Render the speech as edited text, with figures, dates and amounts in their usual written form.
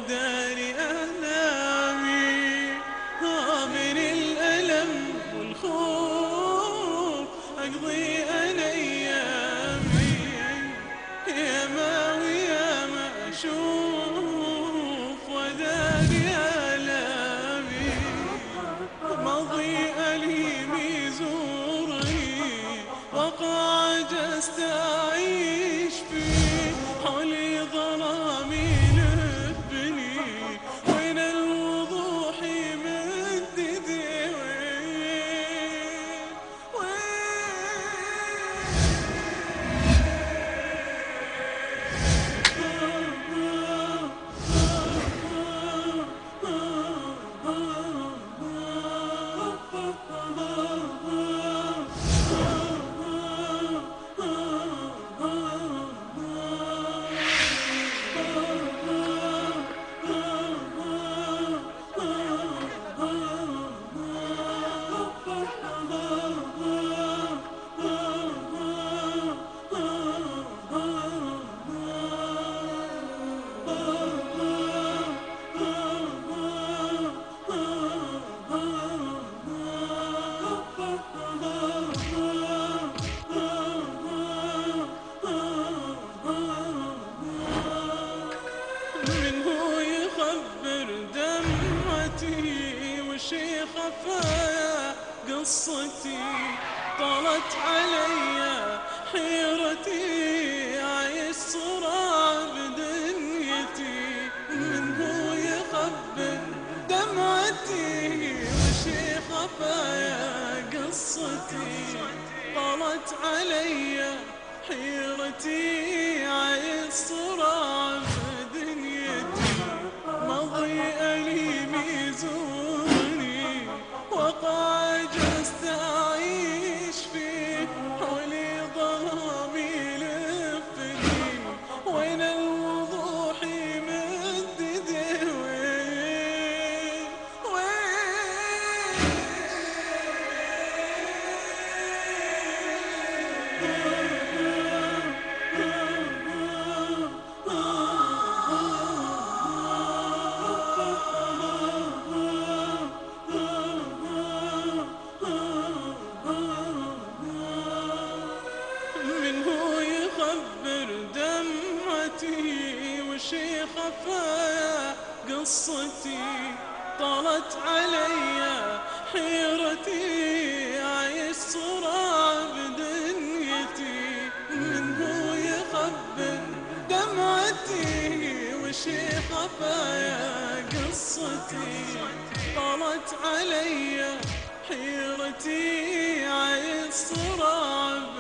وداري ألامي. من الألم والخوف أقضي أنا أيامي، ياما وياما أشوف وداري آلامي. ماضي أليم يزورني وقع عجزت أعيش فيه، حولي ظلامي يلفني وين الوضوح يمد يدي. وشي خفايا قصتي طالت علي حيرتي، عايش صراع بدنيتي من هو يخبر دمعتي. وشي خفايا قصتي طالت علي حيرتي، عايش صراع بدنيتي. ماضي أليم يزورني وقع عجزت أعيش فيه، حولي ظلامي يلفني وين الوضوح يمد يديه. وشي خفايا قصتي طالت علي حيرتي، عايش صراع بدنيتي من هو يخبر دمعتي. وشي خفايا قصتي طالت علي حيرتي، عايش صراع